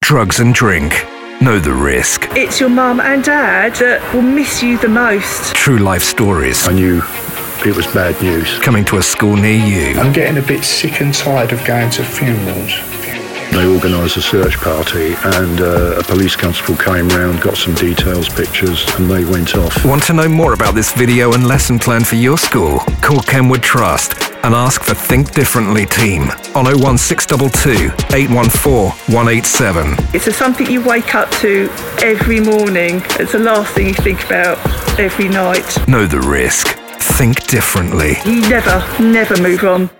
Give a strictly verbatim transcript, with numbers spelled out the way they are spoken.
drugs and drink. Know the risk. It's your mum and dad that will miss you the most. True life stories. I knew it was bad news. Coming to a school near you. I'm getting a bit sick and tired of going to funerals. They organised a search party and uh, a police constable came round, got some details, pictures, and they went off. Want to know more about this video and lesson plan for your school? Call Kenwood Trust and ask for Think Differently team on oh one six two two, eight one four, one eight seven. It's something you wake up to every morning. It's the last thing you think about every night. Know the risk. Think differently. You never, never move on.